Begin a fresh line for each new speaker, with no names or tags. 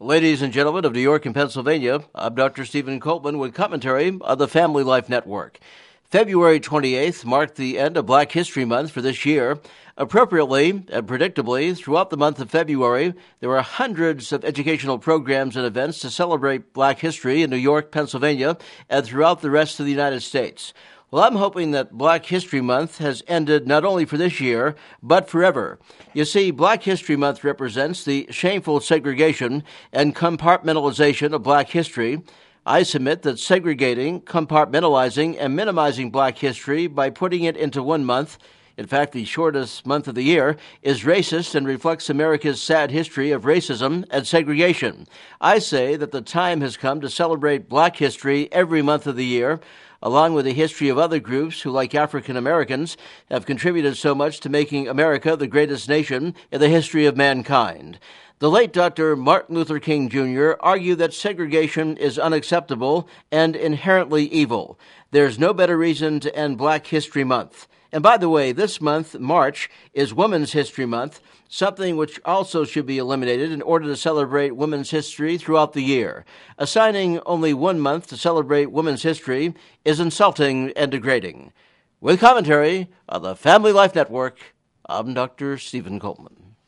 Ladies and gentlemen of New York and Pennsylvania, I'm Dr. Stephen Coltman with commentary on the Family Life Network. February 28th marked the end of Black History Month for this year. Appropriately and predictably, throughout the month of February, there were hundreds of educational programs and events to celebrate Black history in New York, Pennsylvania, and throughout the rest of the United States. Well, I'm hoping that Black History Month has ended not only for this year, but forever. You see, Black History Month represents the shameful segregation and compartmentalization of Black history. I submit that segregating, compartmentalizing, and minimizing Black history by putting it into one month, in fact, the shortest month of the year, is racist and reflects America's sad history of racism and segregation. I say that the time has come to celebrate Black history every month of the year, along with the history of other groups who, like African Americans, have contributed so much to making America the greatest nation in the history of mankind. The late Dr. Martin Luther King Jr. argued that segregation is unacceptable and inherently evil. There's no better reason to end Black History Month. And by the way, this month, March, is Women's History Month, something which also should be eliminated in order to celebrate women's history throughout the year. Assigning only 1 month to celebrate women's history is insulting and degrading. With commentary on the Family Life Network, I'm Dr. Stephen Coltman.